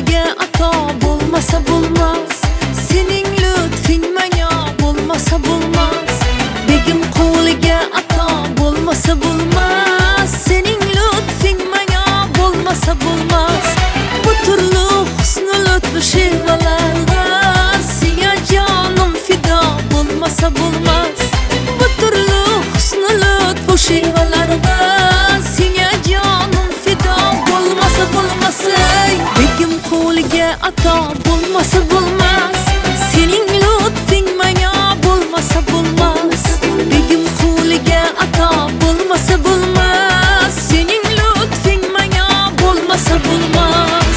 qo'liga ato bo'lmasa bo'lmas. Sening lutfing menga bo'lmasa bo'lmas. Begim qo'liga ato bo'lmasa bo'lmas. Sening lutfing menga bo'lmasa bo'lmas. Bu turli husn lutf shevalarga senga jonim fido bo'lmasa bo'lmas. Bu turli husn lutf shevalarga senga jonim fido bo'lmasa bo'lmas. Begim qo'liga ato bo'lmasa bo'lmas. Sening lutfing menga bo'lmasa bo'lmas. Begim qo'liga ato bo'lmasa bo'lmas. Sening lutfing menga bo'lmasa bo'lmas.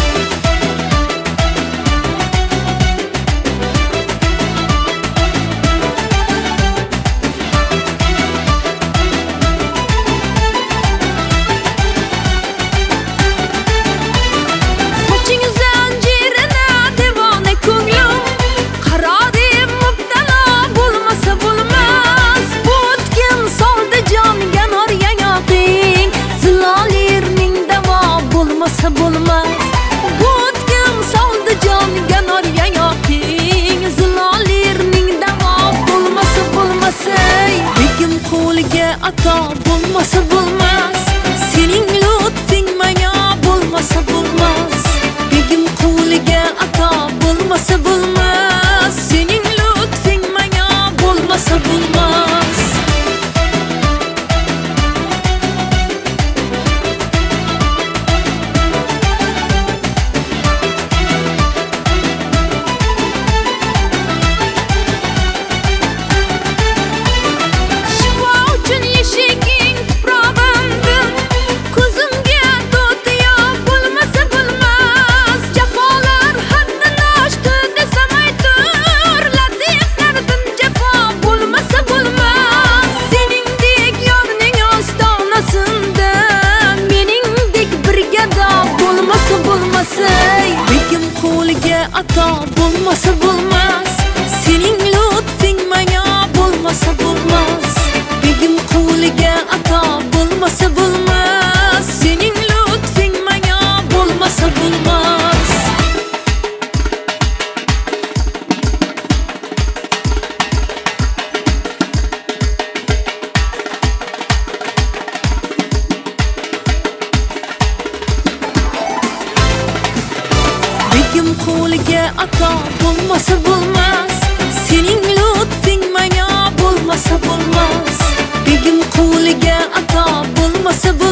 Bo'lmas. Bo'tgim soldi jonga nor yayoqing, zilolerning davo bo'lmasa bo'lmas. Begim qo'liga ato bo'lmasa bo'lmas. Sening lutfing menga bo'lmasa bo'lmas. Begim qo'liga ato bo'lmasa bo'lmas. Sening lutfing menga bo'lmasa bo'lmas. Begim qo'liga ato bo'lmasa bo'lmas. Sening lutfing menga bo'lmasa bo'lmas. Begim qo'liga ato bo'lmasa bo'lmas. Sening lutfing menga bo'lmasa bo'lmas. Begim qo'liga ato bo'lmasa bo'lmas. Sening lutfing menga bo'lmasa bo'lmas. Begim qo'liga ato bo'lmasa bo'lmas.